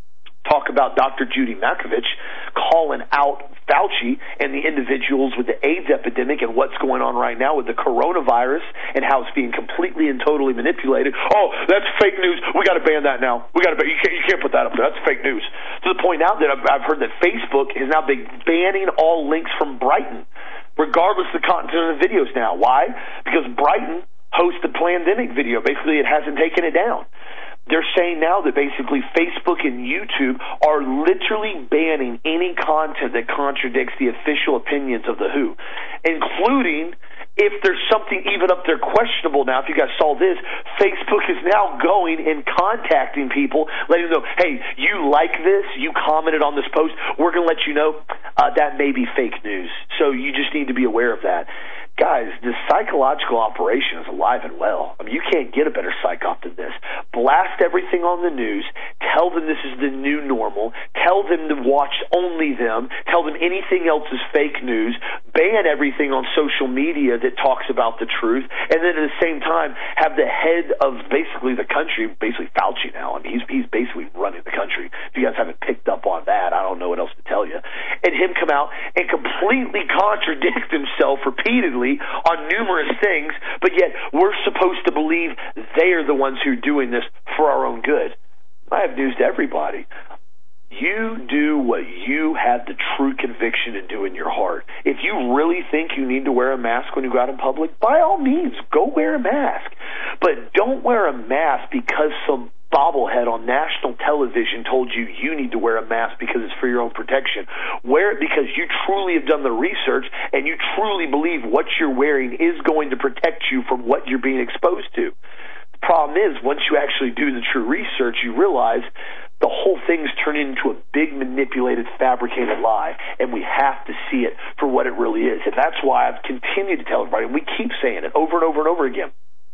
Talk about Doctor Judy Mikovits calling out Fauci and the individuals with the AIDS epidemic and what's going on right now with the coronavirus and how it's being completely and totally manipulated. Oh, that's fake news. We got to ban that now. We got to ban. You can't, you can't put that up there. That's fake news. To the point now that I've, I've heard that Facebook has now been banning all links from Brighton, regardless of the content of the videos now. Why? Because Brighton hosts the Plandemic video. Basically, it hasn't taken it down. They're saying now that basically Facebook and YouTube are literally banning any content that contradicts the official opinions of the W H O, including if there's something even up there questionable now. If you guys saw this, Facebook is now going and contacting people, letting them know, hey, you like this, you commented on this post, we're going to let you know uh, that may be fake news. So you just need to be aware of that. Guys, this psychological operation is alive and well. I mean, you can't get a better psych op than this. Blast everything on the news. Tell them this is the new normal. Tell them to watch only them. Tell them anything else is fake news. Ban everything on social media that talks about the truth. And then at the same time, have the head of basically the country, basically Fauci now. I mean, he's, he's basically running the country. If you guys haven't picked up on that, I don't know what else to tell you. And him come out and completely contradict himself repeatedly on numerous things, but yet we're supposed to believe they are the ones who are doing this for our own good. I have news to everybody. You do what you have the true conviction to do in your heart. If you really think you need to wear a mask when you go out in public, by all means, go wear a mask. But don't wear a mask because some bobblehead on national television told you you need to wear a mask because it's for your own protection. Wear it because you truly have done the research and you truly believe what you're wearing is going to protect you from what you're being exposed to. The problem is, once you actually do the true research, you realize the whole thing's turned into a big manipulated, fabricated lie, and we have to see it for what it really is. And that's why I've continued to tell everybody, and we keep saying it over and over and over again.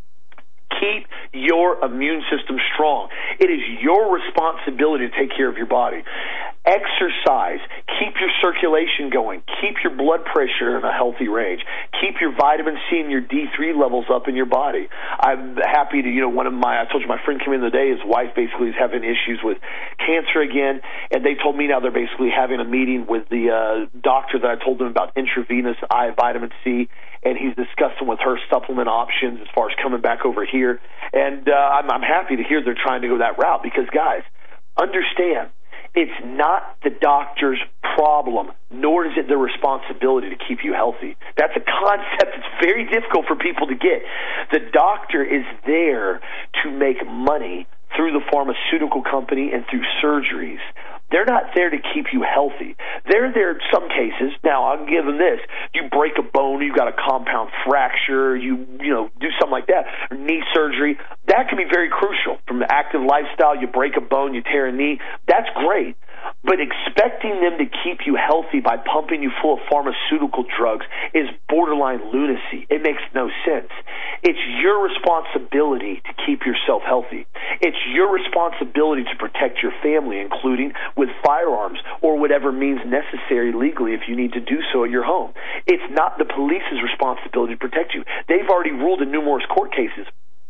Keep your immune system strong. It is your responsibility to take care of your body. Exercise. Keep your circulation going. Keep your blood pressure in a healthy range. Keep your vitamin C and your D three levels up in your body. I'm happy to, you know, one of my, I told you my friend came in the day, his wife basically is having issues with cancer again, and they told me now they're basically having a meeting with the uh, doctor that I told them about intravenous eye vitamin C, and he's discussing with her supplement options as far as coming back over here. And uh, I'm, I'm happy to hear they're trying to go that route because, guys, understand, It's not the doctor's problem, nor is it their responsibility to keep you healthy. That's a concept that's very difficult for people to get. The doctor is there to make money through the pharmaceutical company and through surgeries. They're not there to keep you healthy. They're there in some cases. Now, I'll give them this. You break a bone, you got a compound fracture, you you know, do something like that, or knee surgery. That can be very crucial. From the active lifestyle, you break a bone, you tear a knee. That's great. But expecting them to keep you healthy by pumping you full of pharmaceutical drugs is borderline lunacy. It makes no sense. It's your responsibility to keep yourself healthy. It's your responsibility to protect your family, including with firearms or whatever means necessary legally if you need to do so at your home. It's not the police's responsibility to protect you. They've already ruled in numerous court cases.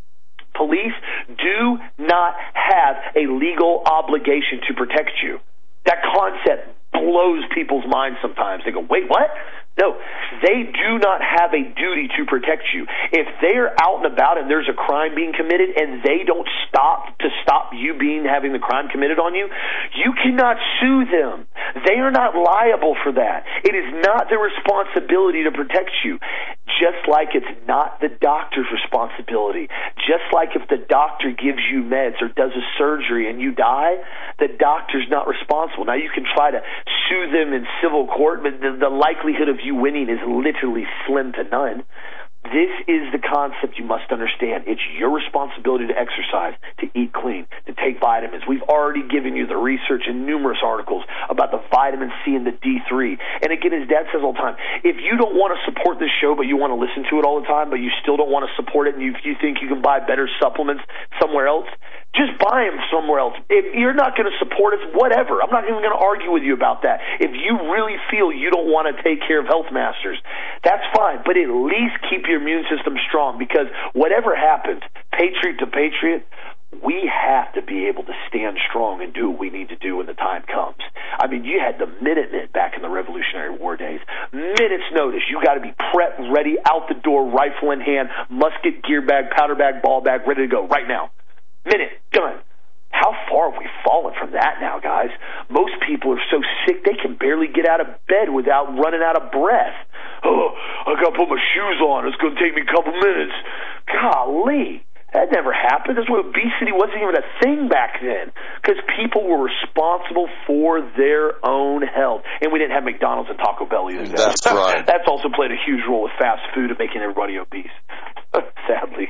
Police do not have a legal obligation to protect you. That concept blows people's minds sometimes. They go, wait, what? No, they do not have a duty to protect you. If they're out and about and there's a crime being committed and they don't stop to stop you being having the crime committed on you, you cannot sue them. They are not liable for that. It is not their responsibility to protect you. Just like it's not the doctor's responsibility. Just like if the doctor gives you meds or does a surgery and you die, the doctor's not responsible. Now, you can try to sue them in civil court, but the, the likelihood of you winning is literally slim to none. This is the concept you must understand. It's your responsibility to exercise, to eat clean, to take vitamins. We've already given you the research in numerous articles about the vitamin C and the D three. And again, as Dad says all the time, if you don't want to support this show, but you want to listen to it all the time, but you still don't want to support it, and you, you think you can buy better supplements somewhere else, just buy them somewhere else. If you're not going to support us, whatever. I'm not even going to argue with you about that. If you really feel you don't want to take care of Health Masters, that's fine. But at least keep your immune system strong, because whatever happens, patriot to patriot, we have to be able to stand strong and do what we need to do when the time comes. I mean, you had the Minutemen back in the Revolutionary War days. Minutes notice. You got to be prepped, ready, out the door, rifle in hand, musket, gear bag, powder bag, ball bag, ready to go right now. Minute, done. How far have we fallen from that now, guys? Most people are so sick they can barely get out of bed without running out of breath. Oh, I got to put my shoes on. It's going to take me a couple minutes. Golly, that never happened. That's why obesity wasn't even a thing back then, because people were responsible for their own health. And we didn't have McDonald's and Taco Bell either. That's right. That's also played a huge role with fast food and making everybody obese, sadly.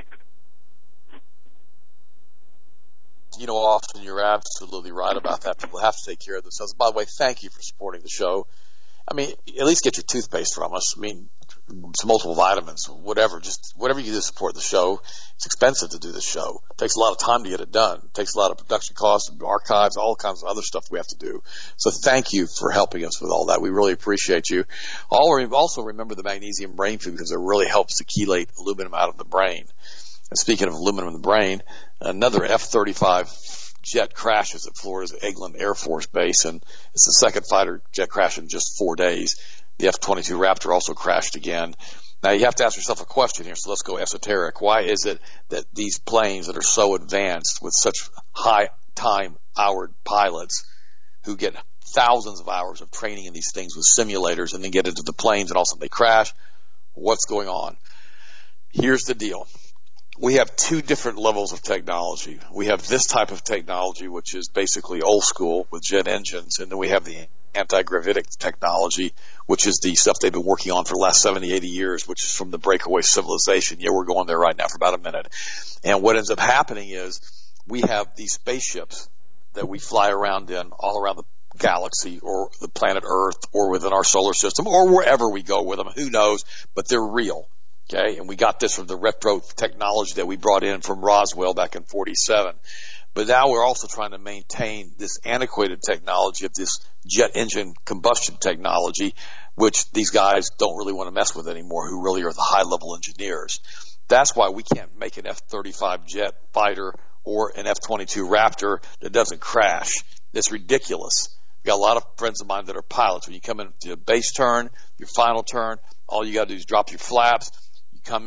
You know, often you're absolutely right about that. People have to take care of themselves. By the way, thank you for supporting the show. I mean, at least get your toothpaste from us. I mean, some multiple vitamins, whatever. Just whatever you do to support the show. It's expensive to do the show. It takes a lot of time to get it done. It takes a lot of production costs, archives, all kinds of other stuff we have to do. So thank you for helping us with all that. We really appreciate you. Also remember the magnesium brain food, because it really helps to chelate aluminum out of the brain. And speaking of aluminum in the brain, another F thirty-five jet crashes at Florida's Eglin Air Force Base, and it's the second fighter jet crash in just four days. The F twenty-two Raptor also crashed again. Now, you have to ask yourself a question here, so let's go esoteric. Why is it that these planes that are so advanced with such high time-houred pilots who get thousands of hours of training in these things with simulators and then get into the planes and all of a sudden they crash? What's going on? Here's the deal. We have two different levels of technology. We have this type of technology, which is basically old school with jet engines, and then we have the anti-gravitic technology, which is the stuff they've been working on for the last seventy, eighty years, which is from the breakaway civilization. Yeah, we're going there right now for about a minute. And what ends up happening is we have these spaceships that we fly around in all around the galaxy or the planet Earth or within our solar system or wherever we go with them. Who knows? But they're real. Okay, and we got this from the retro technology that we brought in from Roswell back in forty-seven. But now we're also trying to maintain this antiquated technology of this jet engine combustion technology, which these guys don't really want to mess with anymore, who really are the high-level engineers. That's why we can't make an F thirty-five jet fighter or an F twenty-two Raptor that doesn't crash. It's ridiculous. I've got a lot of friends of mine that are pilots. When you come into a base turn, your final turn, all you got to do is drop your flaps. Come in,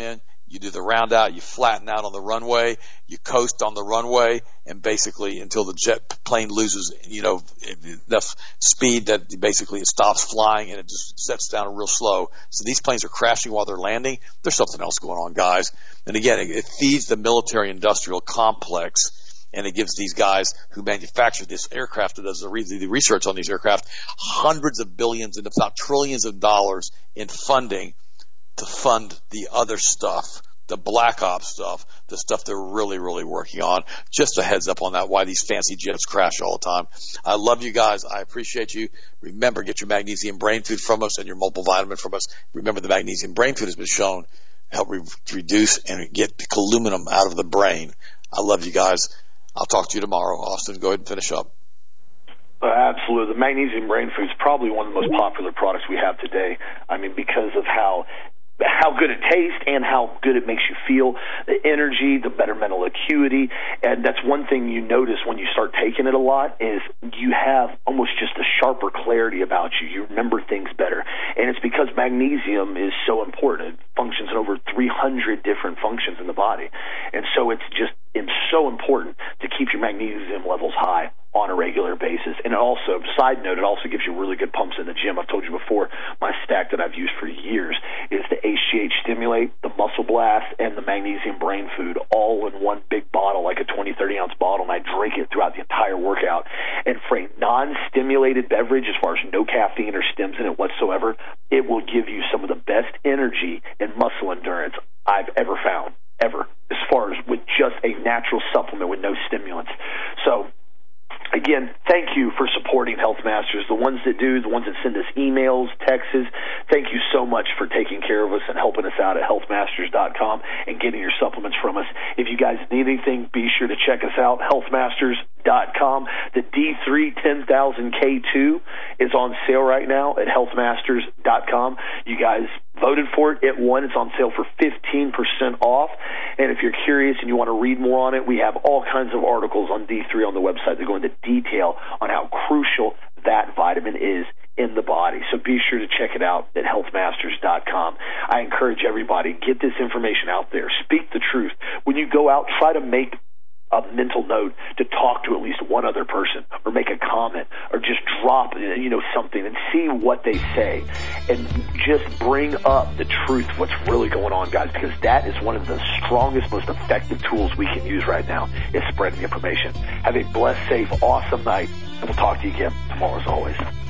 You do the round out, you flatten out on the runway, you coast on the runway, and basically until the jet plane loses, you know, enough speed that basically it stops flying and it just sets down real slow. So these planes are crashing while they're landing. There's something else going on, guys. And again, it, it feeds the military-industrial complex, and it gives these guys who manufacture this aircraft, who does the, re- the research on these aircraft, hundreds of billions and if not trillions of dollars in funding to fund the other stuff, the black ops stuff, the stuff they're really, really working on. Just a heads up on that, why these fancy jets crash all the time. I love you guys. I appreciate you. Remember, get your magnesium brain food from us and your multivitamin from us. Remember, the magnesium brain food has been shown to help re- reduce and get the aluminum out of the brain. I love you guys. I'll talk to you tomorrow. Austin, go ahead and finish up. Uh, absolutely. The magnesium brain food is probably one of the most popular products we have today. I mean, because of how how good it tastes and how good it makes you feel, the energy, the better mental acuity. And that's one thing you notice when you start taking it a lot is you have almost just a sharper clarity about you. You remember things better. And it's because magnesium is so important. It functions in over three hundred different functions in the body. And so it's just it's so important to keep your magnesium levels high on a regular basis. And it also, side note, it also gives you really good pumps in the gym. I've told you before, my stack that I've used for years is the H G H Stimulate, the Muscle Blast, and the Magnesium Brain Food, all in one big bottle, like a twenty, thirty ounce bottle, and I drink it throughout the entire workout. And for a non-stimulated beverage, as far as no caffeine or stims in it whatsoever, it will give you some of the best energy and muscle endurance I've ever found, ever, as far as with just a natural supplement with no stimulants. So, again, thank you for supporting Health Masters. The ones that do, the ones that send us emails, texts, thank you so much for taking care of us and helping us out at health masters dot com and getting your supplements from us. If you guys need anything, be sure to check us out, health masters dot com. The D three ten thousand K two is on sale right now at health masters dot com. You guys voted for it. It won. It's on sale for fifteen percent off. And if you're curious and you want to read more on it, we have all kinds of articles on D three on the website that go into detail on how crucial that vitamin is in the body. So be sure to check it out at health masters dot com. I encourage everybody, get this information out there. Speak the truth. When you go out, try to make a mental note to talk to at least one other person or make a comment or just drop, you know, something and see what they say and just bring up the truth, what's really going on, guys, because that is one of the strongest, most effective tools we can use right now is spreading information. Have a blessed, safe, awesome night, and we'll talk to you again tomorrow as always.